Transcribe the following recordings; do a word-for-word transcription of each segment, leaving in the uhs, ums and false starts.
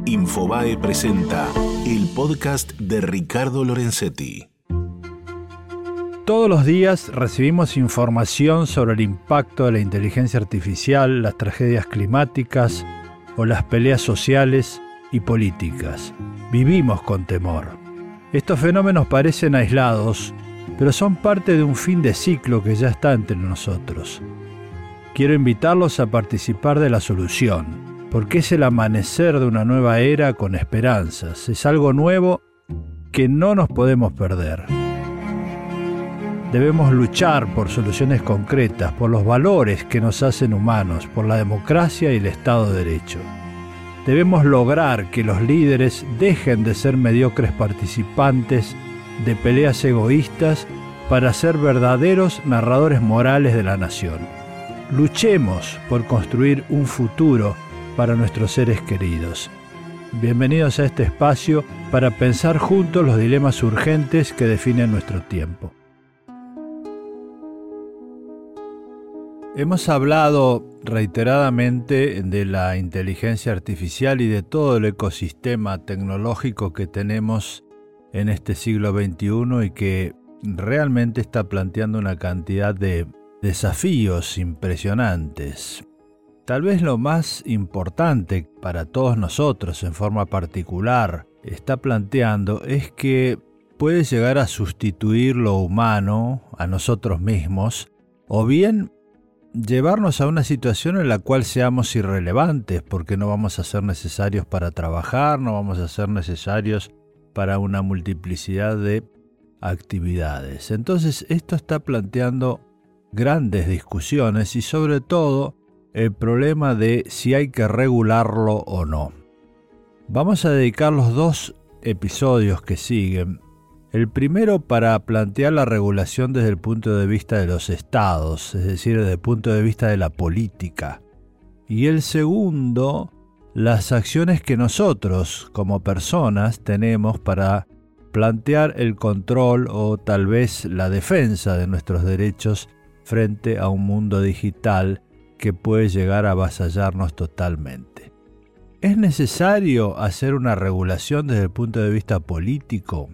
Infobae presenta el podcast de Ricardo Lorenzetti. Todos los días recibimos información sobre el impacto de la inteligencia artificial, las tragedias climáticas o las peleas sociales y políticas. Vivimos con temor. Estos fenómenos parecen aislados, pero son parte de un fin de ciclo que ya está entre nosotros. Quiero invitarlos a participar de la solución, porque es el amanecer de una nueva era con esperanzas. Es algo nuevo que no nos podemos perder. Debemos luchar por soluciones concretas, por los valores que nos hacen humanos, por la democracia y el Estado de Derecho. Debemos lograr que los líderes dejen de ser mediocres participantes de peleas egoístas para ser verdaderos narradores morales de la nación. Luchemos por construir un futuro para nuestros seres queridos. Bienvenidos a este espacio para pensar juntos los dilemas urgentes que definen nuestro tiempo. Hemos hablado reiteradamente de la inteligencia artificial y de todo el ecosistema tecnológico que tenemos en este siglo veintiuno y que realmente está planteando una cantidad de desafíos impresionantes. Tal vez lo más importante para todos nosotros en forma particular está planteando es que puede llegar a sustituir lo humano, a nosotros mismos, o bien llevarnos a una situación en la cual seamos irrelevantes porque no vamos a ser necesarios para trabajar, no vamos a ser necesarios para una multiplicidad de actividades. Entonces esto está planteando grandes discusiones y sobre todo el problema de si hay que regularlo o no. Vamos a dedicar los dos episodios que siguen. El primero para plantear la regulación desde el punto de vista de los estados, es decir, desde el punto de vista de la política. Y el segundo, las acciones que nosotros como personas tenemos para plantear el control o tal vez la defensa de nuestros derechos frente a un mundo digital que puede llegar a avasallarnos totalmente. ¿Es necesario hacer una regulación desde el punto de vista político?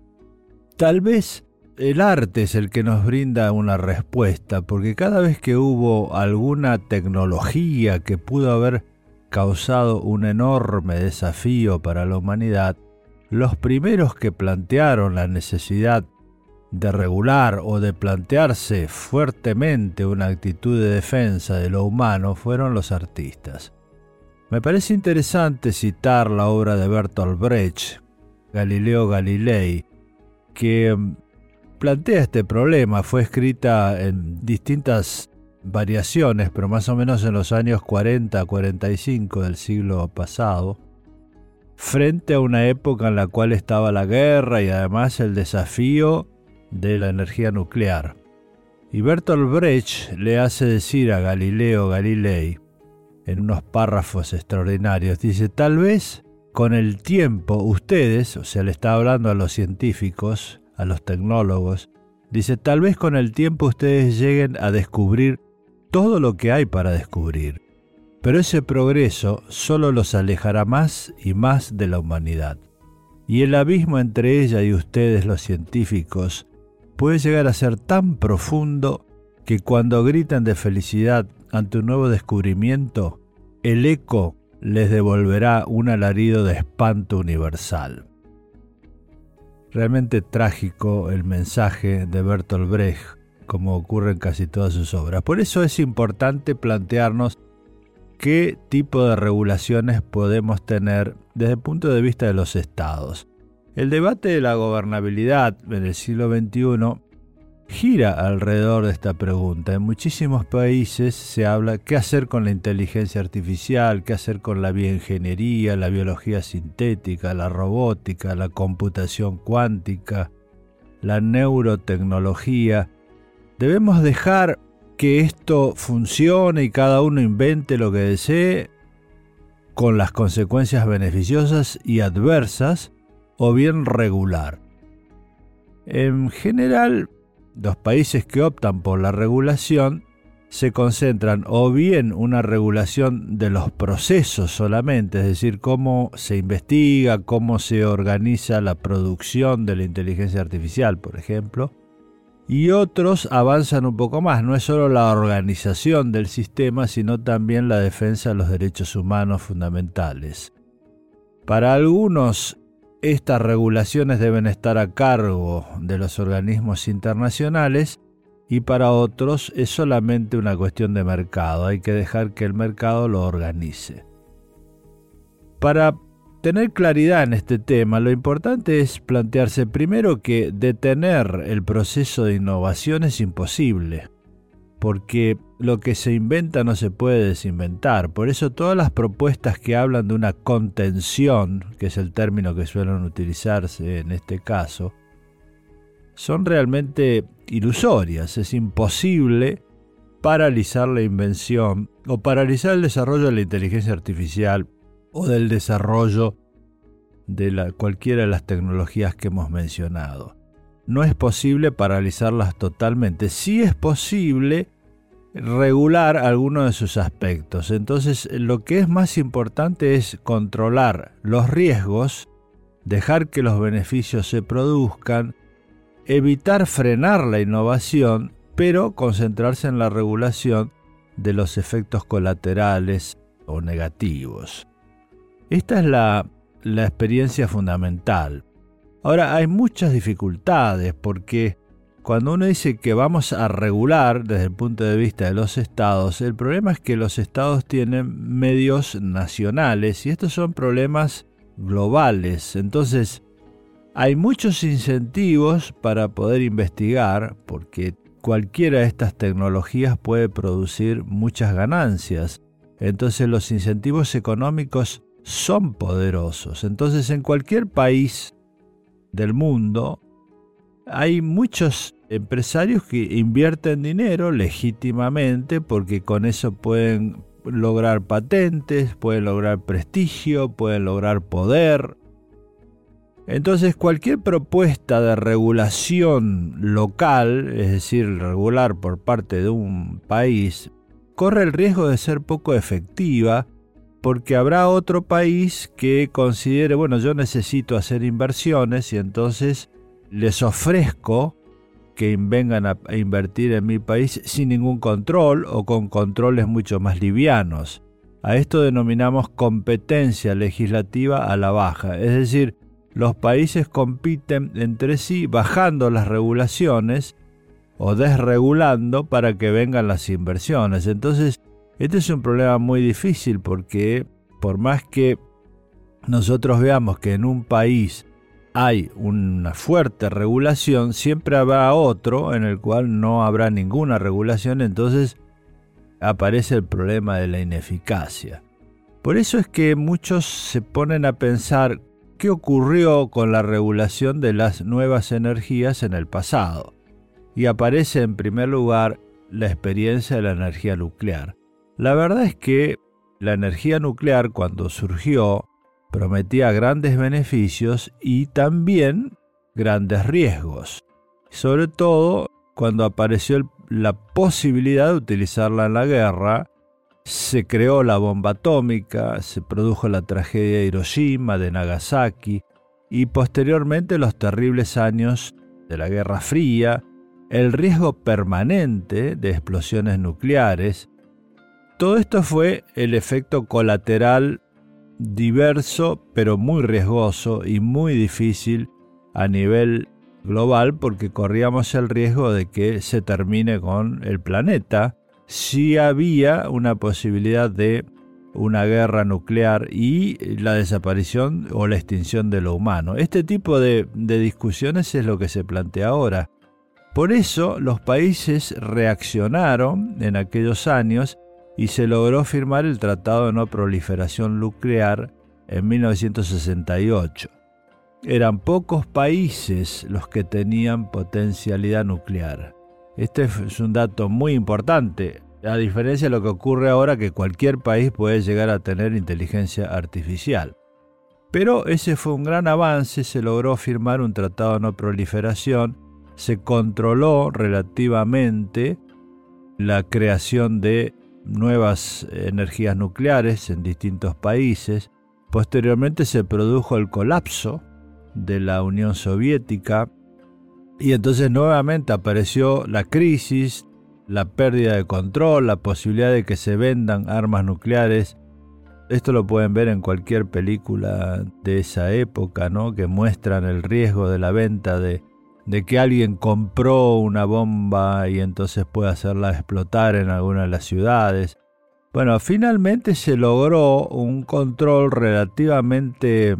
Tal vez el arte es el que nos brinda una respuesta, porque cada vez que hubo alguna tecnología que pudo haber causado un enorme desafío para la humanidad, los primeros que plantearon la necesidad de regular o de plantearse fuertemente una actitud de defensa de lo humano fueron los artistas. Me parece interesante citar la obra de Bertolt Brecht, Galileo Galilei, que plantea este problema. Fue escrita en distintas variaciones, pero más o menos en los años cuarenta a cuarenta y cinco del siglo pasado, frente a una época en la cual estaba la guerra y además el desafío de la energía nuclear. Y Bertolt Brecht le hace decir a Galileo Galilei, en unos párrafos extraordinarios, dice: tal vez con el tiempo ustedes, o sea, le está hablando a los científicos, a los tecnólogos, dice, tal vez con el tiempo ustedes lleguen a descubrir todo lo que hay para descubrir, pero ese progreso solo los alejará más y más de la humanidad. Y el abismo entre ella y ustedes, los científicos, puede llegar a ser tan profundo que cuando gritan de felicidad ante un nuevo descubrimiento, el eco les devolverá un alarido de espanto universal. Realmente trágico el mensaje de Bertolt Brecht, como ocurre en casi todas sus obras. Por eso es importante plantearnos qué tipo de regulaciones podemos tener desde el punto de vista de los estados. El debate de la gobernabilidad en el siglo veintiuno gira alrededor de esta pregunta. En muchísimos países se habla qué hacer con la inteligencia artificial, qué hacer con la bioingeniería, la biología sintética, la robótica, la computación cuántica, la neurotecnología. ¿Debemos dejar que esto funcione y cada uno invente lo que desee con las consecuencias beneficiosas y adversas, o bien regular? En general, los países que optan por la regulación se concentran o bien una regulación de los procesos solamente, es decir, cómo se investiga, cómo se organiza la producción de la inteligencia artificial, por ejemplo, y otros avanzan un poco más. No es solo la organización del sistema, sino también la defensa de los derechos humanos fundamentales. Para algunos, estas regulaciones deben estar a cargo de los organismos internacionales, y para otros es solamente una cuestión de mercado. Hay que dejar que el mercado lo organice. Para tener claridad en este tema, lo importante es plantearse primero que detener el proceso de innovación es imposible, porque lo que se inventa no se puede desinventar. Por eso todas las propuestas que hablan de una contención, que es el término que suelen utilizarse en este caso, son realmente ilusorias. Es imposible paralizar la invención o paralizar el desarrollo de la inteligencia artificial o del desarrollo de la, cualquiera de las tecnologías que hemos mencionado. No es posible paralizarlas totalmente. Sí es posible regular algunos de sus aspectos. Entonces, lo que es más importante es controlar los riesgos, dejar que los beneficios se produzcan, evitar frenar la innovación, pero concentrarse en la regulación de los efectos colaterales o negativos. Esta es la, la experiencia fundamental. Ahora, hay muchas dificultades porque cuando uno dice que vamos a regular desde el punto de vista de los estados, el problema es que los estados tienen medios nacionales y estos son problemas globales. Entonces, hay muchos incentivos para poder investigar porque cualquiera de estas tecnologías puede producir muchas ganancias. Entonces los incentivos económicos son poderosos. Entonces en cualquier país del mundo hay muchos empresarios que invierten dinero legítimamente porque con eso pueden lograr patentes, pueden lograr prestigio, pueden lograr poder. Entonces cualquier propuesta de regulación local, es decir, regular por parte de un país, corre el riesgo de ser poco efectiva porque habrá otro país que considere, bueno, yo necesito hacer inversiones y entonces les ofrezco que vengan a invertir en mi país sin ningún control o con controles mucho más livianos. A esto denominamos competencia legislativa a la baja, es decir, los países compiten entre sí bajando las regulaciones o desregulando para que vengan las inversiones. Entonces, este es un problema muy difícil porque por más que nosotros veamos que en un país hay una fuerte regulación, siempre habrá otro en el cual no habrá ninguna regulación, entonces aparece el problema de la ineficacia. Por eso es que muchos se ponen a pensar ¿qué ocurrió con la regulación de las nuevas energías en el pasado? Y aparece en primer lugar la experiencia de la energía nuclear. La verdad es que la energía nuclear cuando surgió prometía grandes beneficios y también grandes riesgos. Sobre todo cuando apareció el, la posibilidad de utilizarla en la guerra, se creó la bomba atómica, se produjo la tragedia de Hiroshima, de Nagasaki y posteriormente los terribles años de la Guerra Fría, el riesgo permanente de explosiones nucleares. Todo esto fue el efecto colateral diverso, pero muy riesgoso y muy difícil a nivel global porque corríamos el riesgo de que se termine con el planeta si había una posibilidad de una guerra nuclear y la desaparición o la extinción de lo humano. Este tipo de, de discusiones es lo que se plantea ahora. Por eso los países reaccionaron en aquellos años y se logró firmar el Tratado de No Proliferación Nuclear en mil novecientos sesenta y ocho. Eran pocos países los que tenían potencialidad nuclear. Este es un dato muy importante, a diferencia de lo que ocurre ahora que cualquier país puede llegar a tener inteligencia artificial. Pero ese fue un gran avance, se logró firmar un tratado de no proliferación, se controló relativamente la creación de nuevas energías nucleares en distintos países. Posteriormente se produjo el colapso de la Unión Soviética y entonces nuevamente apareció la crisis, la pérdida de control, la posibilidad de que se vendan armas nucleares. Esto lo pueden ver en cualquier película de esa época, ¿no? Que muestran el riesgo de la venta de, de que alguien compró una bomba y entonces puede hacerla explotar en alguna de las ciudades. Bueno, finalmente se logró un control relativamente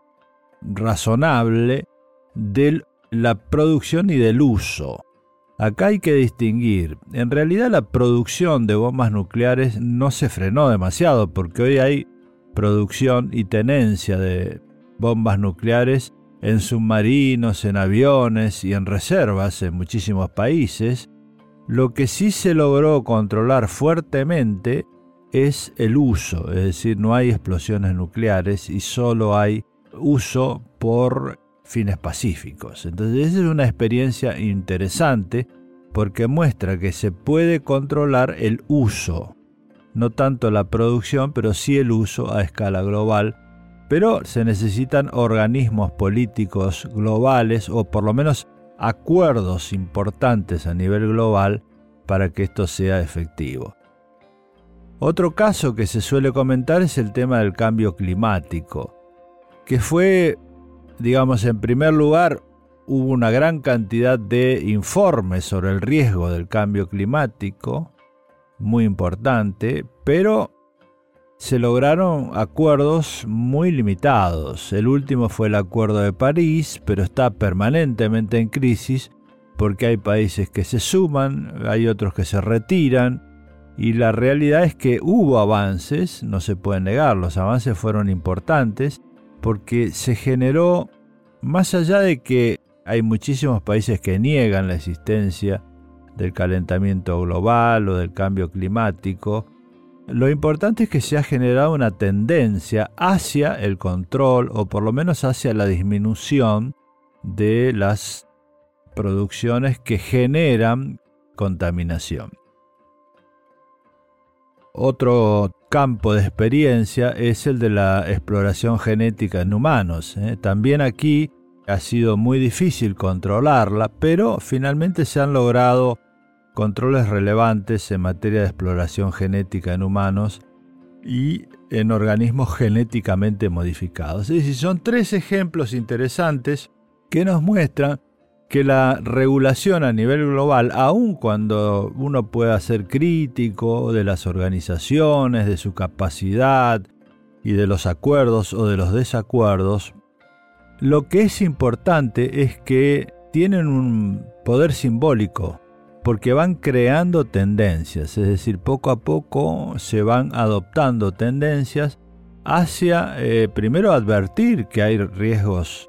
razonable de la producción y del uso. Acá hay que distinguir, en realidad la producción de bombas nucleares no se frenó demasiado porque hoy hay producción y tenencia de bombas nucleares en submarinos, en aviones y en reservas en muchísimos países. Lo que sí se logró controlar fuertemente es el uso, es decir, no hay explosiones nucleares y solo hay uso por fines pacíficos. Entonces esa es una experiencia interesante porque muestra que se puede controlar el uso, no tanto la producción, pero sí el uso a escala global, pero se necesitan organismos políticos globales o por lo menos acuerdos importantes a nivel global para que esto sea efectivo. Otro caso que se suele comentar es el tema del cambio climático, que fue, digamos, en primer lugar, hubo una gran cantidad de informes sobre el riesgo del cambio climático, muy importante, pero se lograron acuerdos muy limitados. El último fue el Acuerdo de París, pero está permanentemente en crisis porque hay países que se suman, hay otros que se retiran, y la realidad es que hubo avances, no se puede negar, los avances fueron importantes, porque se generó, más allá de que hay muchísimos países que niegan la existencia del calentamiento global o del cambio climático, lo importante es que se ha generado una tendencia hacia el control o por lo menos hacia la disminución de las producciones que generan contaminación. Otro campo de experiencia es el de la exploración genética en humanos. ¿eh? También aquí ha sido muy difícil controlarla, pero finalmente se han logrado controles relevantes en materia de exploración genética en humanos y en organismos genéticamente modificados. Es decir, son tres ejemplos interesantes que nos muestran que la regulación a nivel global, aun cuando uno pueda ser crítico de las organizaciones, de su capacidad y de los acuerdos o de los desacuerdos, lo que es importante es que tienen un poder simbólico, porque van creando tendencias, es decir, poco a poco se van adoptando tendencias hacia, eh, primero, advertir que hay riesgos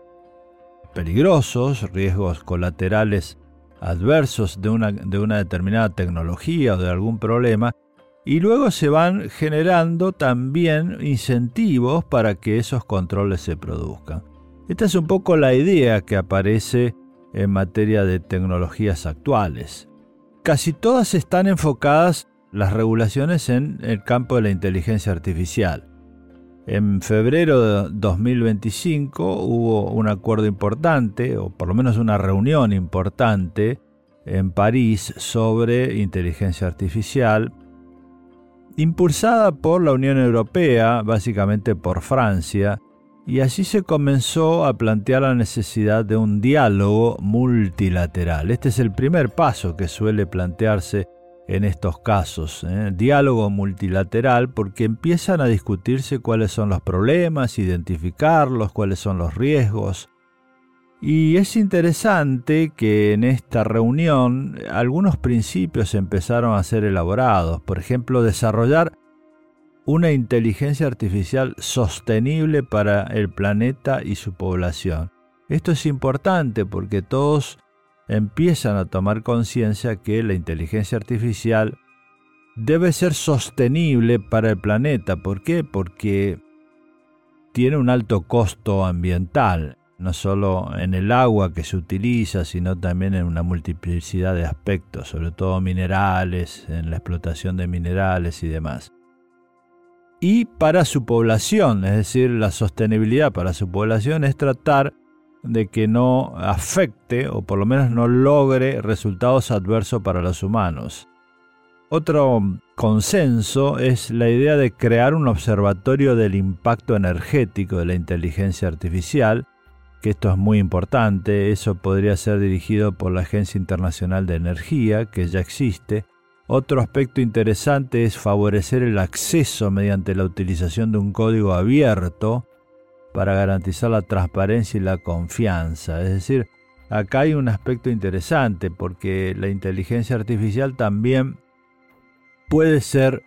peligrosos, riesgos colaterales adversos de una, de una determinada tecnología o de algún problema, y luego se van generando también incentivos para que esos controles se produzcan. Esta es un poco la idea que aparece en materia de tecnologías actuales. Casi todas están enfocadas, las regulaciones, en el campo de la inteligencia artificial. En febrero de dos mil veinticinco hubo un acuerdo importante, o por lo menos una reunión importante, en París sobre inteligencia artificial, impulsada por la Unión Europea, básicamente por Francia, y así se comenzó a plantear la necesidad de un diálogo multilateral. Este es el primer paso que suele plantearse en estos casos, ¿eh? Diálogo multilateral, porque empiezan a discutirse cuáles son los problemas, identificarlos, cuáles son los riesgos. Y es interesante que en esta reunión algunos principios empezaron a ser elaborados. Por ejemplo, desarrollar una inteligencia artificial sostenible para el planeta y su población. Esto es importante porque todos empiezan a tomar conciencia que la inteligencia artificial debe ser sostenible para el planeta. ¿Por qué? Porque tiene un alto costo ambiental. no solo en el agua que se utiliza, sino también en una multiplicidad de aspectos, sobre todo minerales, en la explotación de minerales y demás. Y para su población, es decir, la sostenibilidad para su población es tratar de que no afecte o por lo menos no logre resultados adversos para los humanos. Otro consenso es la idea de crear un observatorio del impacto energético de la inteligencia artificial, que esto es muy importante. Eso podría ser dirigido por la Agencia Internacional de Energía, que ya existe. Otro aspecto interesante es favorecer el acceso mediante la utilización de un código abierto para garantizar la transparencia y la confianza. Es decir, acá hay un aspecto interesante porque la inteligencia artificial también puede ser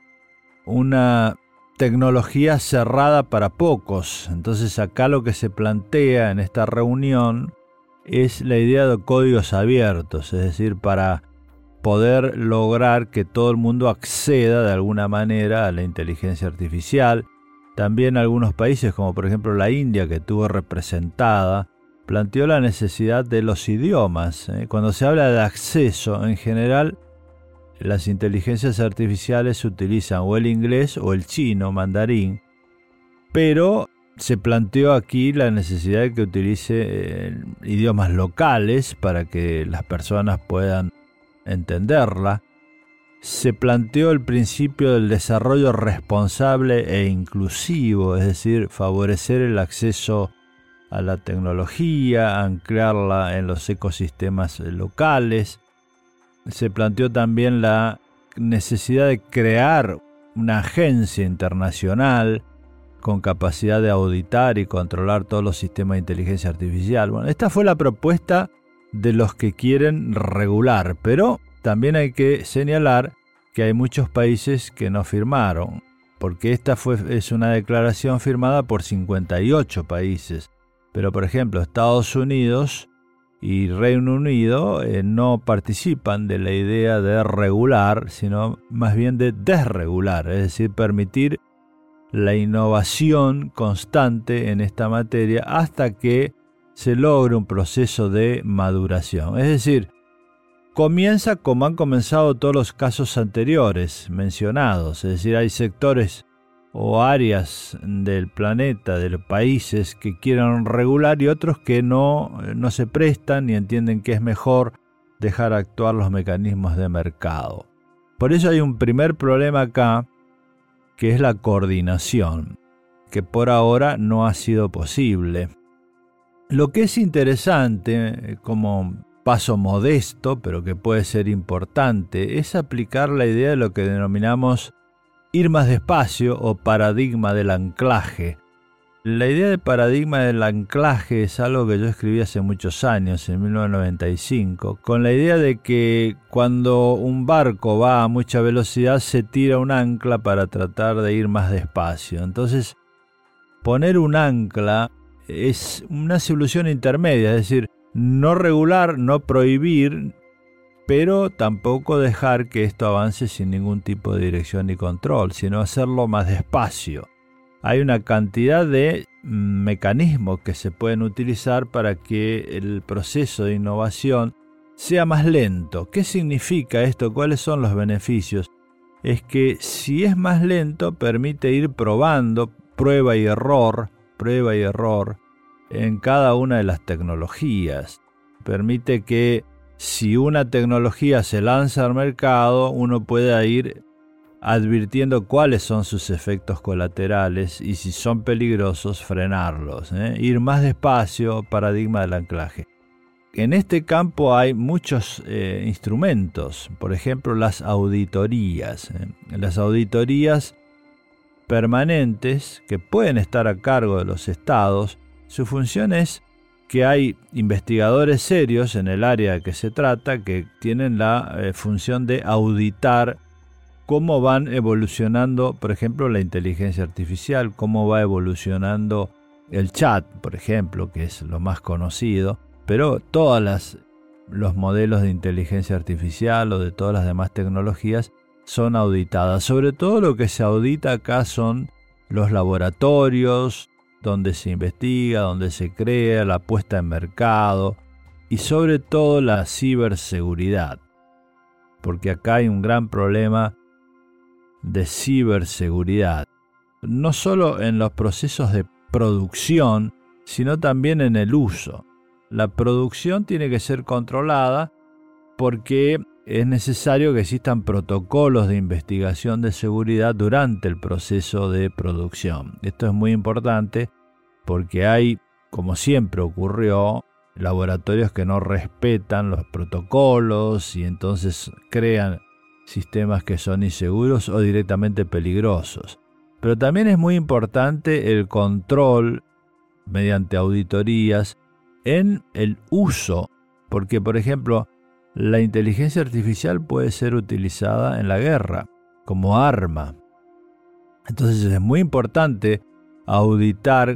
una tecnología cerrada para pocos. Entonces acá lo que se plantea en esta reunión es la idea de códigos abiertos, es decir, para poder lograr que todo el mundo acceda de alguna manera a la inteligencia artificial. También algunos países, como por ejemplo la India, que estuvo representada, planteó la necesidad de los idiomas. Cuando se habla de acceso, en general, las inteligencias artificiales utilizan o el inglés o el chino, mandarín, pero se planteó aquí la necesidad de que utilice eh, idiomas locales para que las personas puedan entenderla. Se planteó el principio del desarrollo responsable e inclusivo, es decir, favorecer el acceso a la tecnología, anclarla en los ecosistemas locales. Se planteó también la necesidad de crear una agencia internacional con capacidad de auditar y controlar todos los sistemas de inteligencia artificial. Bueno, esta fue la propuesta de los que quieren regular, pero también hay que señalar que hay muchos países que no firmaron, porque esta fue, es una declaración firmada por cincuenta y ocho países. Pero, por ejemplo, Estados Unidos y Reino Unido eh, no participan de la idea de regular, sino más bien de desregular, es decir, permitir la innovación constante en esta materia hasta que se logre un proceso de maduración. Es decir, comienza como han comenzado todos los casos anteriores mencionados, es decir, hay sectores o áreas del planeta, de los países que quieren regular y otros que no, no se prestan ni entienden que es mejor dejar actuar los mecanismos de mercado. Por eso hay un primer problema acá, que es la coordinación, que por ahora no ha sido posible. Lo que es interesante, como paso modesto, pero que puede ser importante, es aplicar la idea de lo que denominamos ir más despacio o paradigma del anclaje. La idea de paradigma del anclaje es algo que yo escribí hace muchos años, en mil novecientos noventa y cinco, con la idea de que cuando un barco va a mucha velocidad se tira un ancla para tratar de ir más despacio. Entonces, poner un ancla es una solución intermedia, es decir, no regular, no prohibir, pero tampoco dejar que esto avance sin ningún tipo de dirección ni control, sino hacerlo más despacio. Hay una cantidad de mecanismos que se pueden utilizar para que el proceso de innovación sea más lento. ¿Qué significa esto? ¿Cuáles son los beneficios? Es que si es más lento, permite ir probando, prueba y error, prueba y error, en cada una de las tecnologías. Permite que si una tecnología se lanza al mercado, uno pueda ir advirtiendo cuáles son sus efectos colaterales y si son peligrosos, frenarlos, ¿eh? Ir más despacio, paradigma del anclaje. En este campo hay muchos eh, instrumentos, por ejemplo las auditorías. ¿eh? Las auditorías permanentes que pueden estar a cargo de los estados, su función es que hay investigadores serios en el área de que se trata que tienen la eh, función de auditar cómo van evolucionando, por ejemplo, la inteligencia artificial, cómo va evolucionando el chat, por ejemplo, que es lo más conocido, pero todos las, los modelos de inteligencia artificial o de todas las demás tecnologías son auditadas. Sobre todo lo que se audita acá son los laboratorios, donde se investiga, donde se crea, la puesta en mercado y sobre todo la ciberseguridad. Porque acá hay un gran problema de ciberseguridad, no solo en los procesos de producción, sino también en el uso. La producción tiene que ser controlada porque es necesario que existan protocolos de investigación de seguridad durante el proceso de producción. Esto es muy importante porque hay, como siempre ocurrió, laboratorios que no respetan los protocolos y entonces crean sistemas que son inseguros o directamente peligrosos. Pero también es muy importante el control mediante auditorías en el uso, porque por ejemplo, la inteligencia artificial puede ser utilizada en la guerra como arma. Entonces es muy importante auditar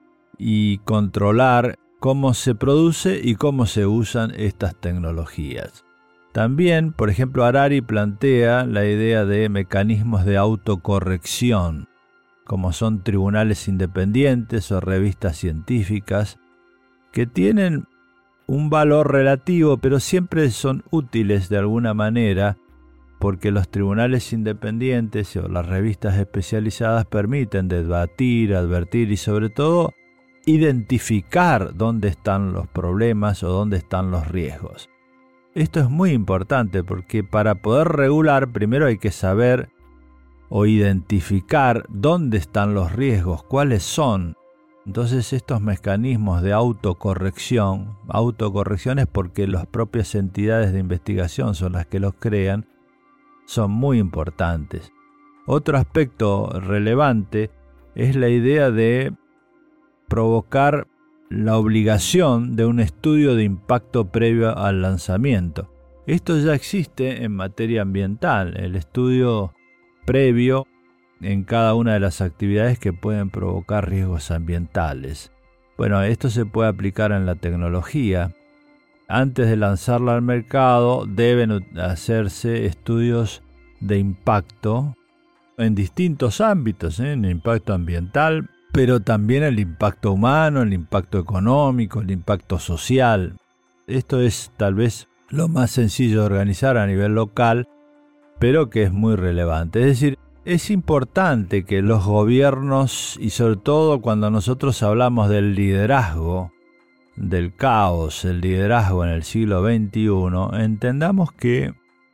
y controlar cómo se produce y cómo se usan estas tecnologías. También, por ejemplo, Harari plantea la idea de mecanismos de autocorrección, como son tribunales independientes o revistas científicas, que tienen un valor relativo, pero siempre son útiles de alguna manera, porque los tribunales independientes o las revistas especializadas permiten debatir, advertir y sobre todo identificar dónde están los problemas o dónde están los riesgos. Esto es muy importante porque para poder regular primero hay que saber o identificar dónde están los riesgos, cuáles son. Entonces estos mecanismos de autocorrección, autocorrección es porque las propias entidades de investigación son las que los crean, son muy importantes. Otro aspecto relevante es la idea de provocar la obligación de un estudio de impacto previo al lanzamiento. Esto ya existe en materia ambiental, el estudio previo en cada una de las actividades que pueden provocar riesgos ambientales. Bueno, esto se puede aplicar en la tecnología. Antes de lanzarla al mercado deben hacerse estudios de impacto en distintos ámbitos, ¿eh? En el impacto ambiental, pero también el impacto humano, el impacto económico, el impacto social. Esto es tal vez lo más sencillo de organizar a nivel local, pero que es muy relevante. Es decir, es importante que los gobiernos, y sobre todo cuando nosotros hablamos del liderazgo, del caos, el liderazgo en el siglo veintiuno, entendamos que,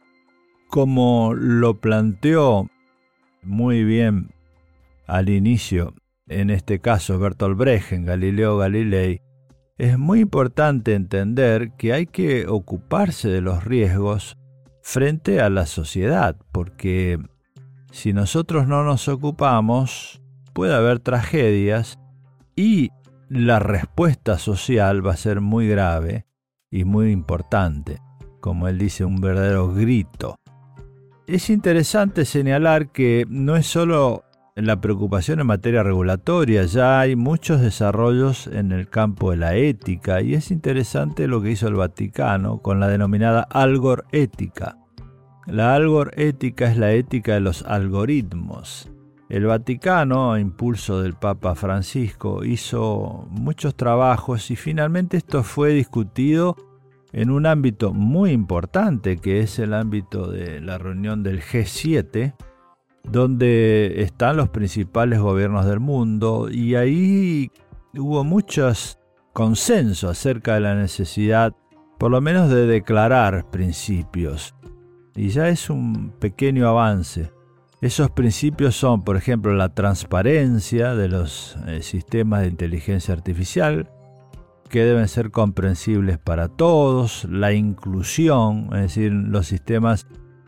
como lo planteó muy bien al inicio, en este caso Bertolt Brecht en Galileo Galilei, es muy importante entender que hay que ocuparse de los riesgos frente a la sociedad, porque si nosotros no nos ocupamos, puede haber tragedias y la respuesta social va a ser muy grave y muy importante, como él dice, un verdadero grito. Es interesante señalar que no es solo la preocupación en materia regulatoria, ya hay muchos desarrollos en el campo de la ética y es interesante lo que hizo el Vaticano con la denominada algorética. La algorética es la ética de los algoritmos. El Vaticano, a impulso del Papa Francisco, hizo muchos trabajos y finalmente esto fue discutido en un ámbito muy importante, que es el ámbito de la reunión del G siete, donde están los principales gobiernos del mundo, y ahí hubo muchos consensos acerca de la necesidad, por lo menos, de declarar principios. Y ya es un pequeño avance. Esos principios son, por ejemplo, la transparencia de los eh, sistemas de inteligencia artificial, que deben ser comprensibles para todos, la inclusión, es decir, los sistemas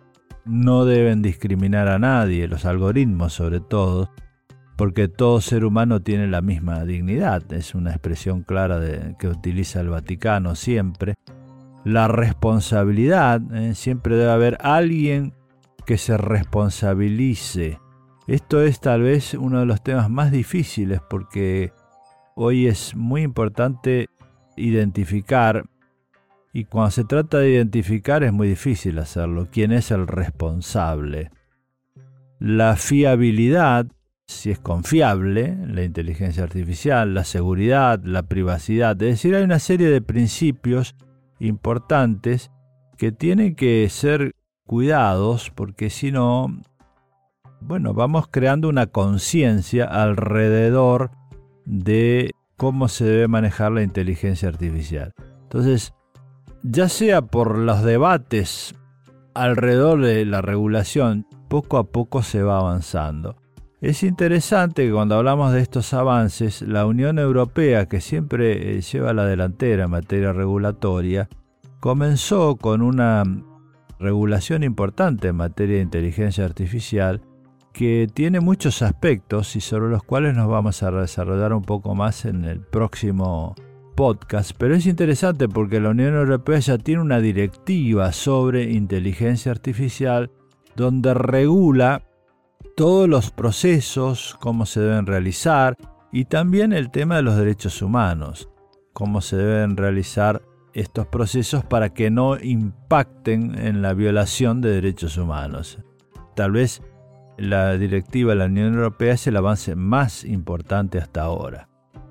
no deben discriminar a nadie, los algoritmos sobre todo, porque todo ser humano tiene la misma dignidad, es una expresión clara de, que utiliza el Vaticano siempre. La responsabilidad, eh, siempre debe haber alguien que se responsabilice. Esto es tal vez uno de los temas más difíciles porque hoy es muy importante identificar, y cuando se trata de identificar es muy difícil hacerlo, quién es el responsable. La fiabilidad si es confiable la inteligencia artificial, la seguridad, la privacidad. Es decir, hay una serie de principios importantes que tienen que ser cuidados, porque si no, bueno, vamos creando una conciencia alrededor de cómo se debe manejar la inteligencia artificial. Entonces, ya sea por los debates alrededor de la regulación, poco a poco se va avanzando. Es interesante que cuando hablamos de estos avances, la Unión Europea, que siempre lleva la delantera en materia regulatoria, comenzó con una regulación importante en materia de inteligencia artificial que tiene muchos aspectos y sobre los cuales nos vamos a desarrollar un poco más en el próximo podcast. Pero es interesante porque la Unión Europea ya tiene una directiva sobre inteligencia artificial donde regula todos los procesos, cómo se deben realizar, y también el tema de los derechos humanos, cómo se deben realizar estos procesos para que no impacten en la violación de derechos humanos. Tal vez la directiva de la Unión Europea es el avance más importante hasta ahora.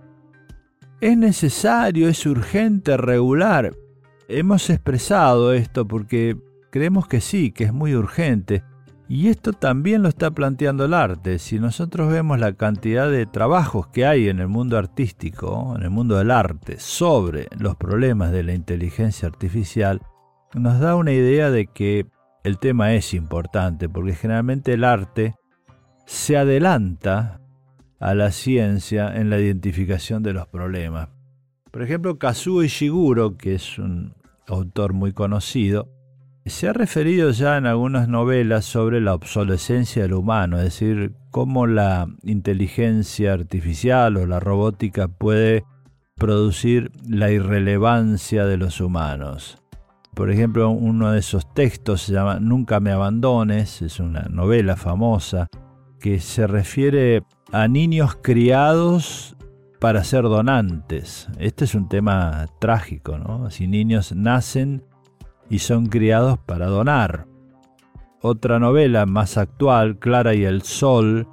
¿Es necesario, es urgente regular? Hemos expresado esto porque creemos que sí, que es muy urgente. Y esto también lo está planteando el arte. Si nosotros vemos la cantidad de trabajos que hay en el mundo artístico, en el mundo del arte, sobre los problemas de la inteligencia artificial, nos da una idea de que el tema es importante, porque generalmente el arte se adelanta a la ciencia en la identificación de los problemas. Por ejemplo, Kazuo Ishiguro, que es un autor muy conocido, se ha referido ya en algunas novelas sobre la obsolescencia del humano, es decir, cómo la inteligencia artificial o la robótica puede producir la irrelevancia de los humanos. Por ejemplo, uno de esos textos se llama Nunca me abandones, es una novela famosa que se refiere a niños criados para ser donantes. Este es un tema trágico, ¿no? Si niños nacen y son criados para donar. Otra novela más actual, Clara y el Sol,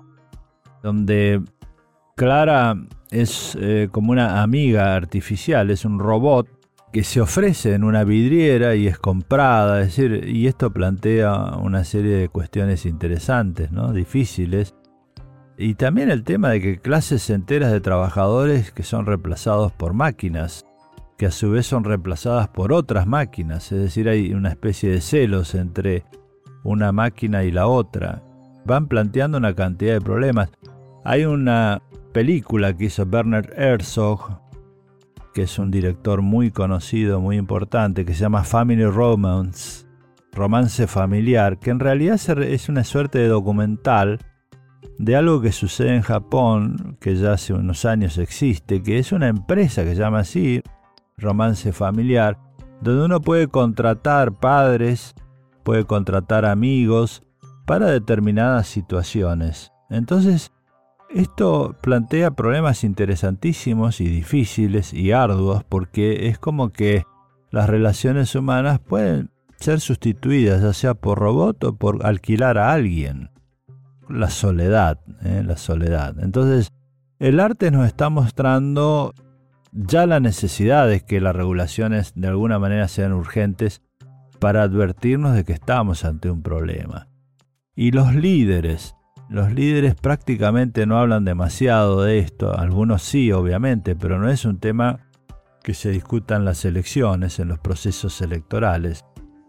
donde Clara es eh, como una amiga artificial, es un robot que se ofrece en una vidriera y es comprada, es decir, y esto plantea una serie de cuestiones interesantes, ¿no? Difíciles. Y también el tema de que clases enteras de trabajadores que son reemplazados por máquinas, que a su vez son reemplazadas por otras máquinas, es decir, hay una especie de celos entre una máquina y la otra. Van planteando una cantidad de problemas. Hay una película que hizo Werner Herzog, que es un director muy conocido, muy importante, que se llama Family Romance, romance familiar, que en realidad es una suerte de documental de algo que sucede en Japón, que ya hace unos años existe, que es una empresa que se llama así, Romance Familiar, donde uno puede contratar padres, puede contratar amigos para determinadas situaciones. Entonces, esto plantea problemas interesantísimos y difíciles y arduos, porque es como que las relaciones humanas pueden ser sustituidas, ya sea por robot o por alquilar a alguien. La soledad, ¿eh? la soledad. Entonces, el arte nos está mostrando ya la necesidad de que las regulaciones de alguna manera sean urgentes para advertirnos de que estamos ante un problema. Y los líderes, los líderes prácticamente no hablan demasiado de esto, algunos sí obviamente, pero no es un tema que se discuta en las elecciones, en los procesos electorales.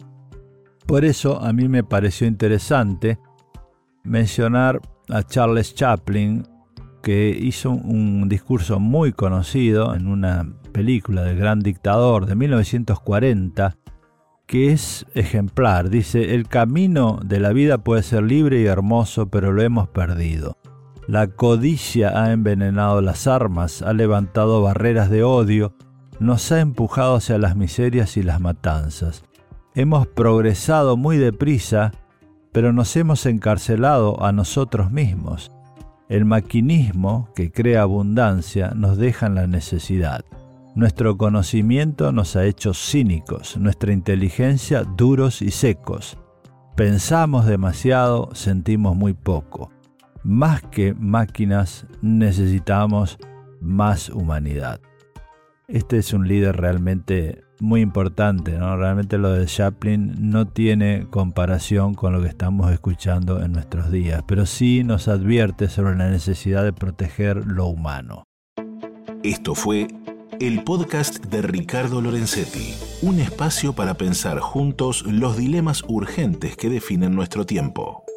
Por eso a mí me pareció interesante mencionar a Charles Chaplin, que hizo un discurso muy conocido en una película del Gran Dictador de mil novecientos cuarenta, que es ejemplar. Dice: el camino de la vida puede ser libre y hermoso, pero lo hemos perdido. La codicia ha envenenado las armas, ha levantado barreras de odio, nos ha empujado hacia las miserias y las matanzas. Hemos progresado muy deprisa, pero nos hemos encarcelado a nosotros mismos. El maquinismo, que crea abundancia, nos deja en la necesidad. Nuestro conocimiento nos ha hecho cínicos, nuestra inteligencia duros y secos. Pensamos demasiado, sentimos muy poco. más que máquinas necesitamos más humanidad. Este es un líder realmente muy importante, ¿no? Realmente lo de Chaplin no tiene comparación con lo que estamos escuchando en nuestros días, pero sí nos advierte sobre la necesidad de proteger lo humano. Esto fue el podcast de Ricardo Lorenzetti, un espacio para pensar juntos los dilemas urgentes que definen nuestro tiempo.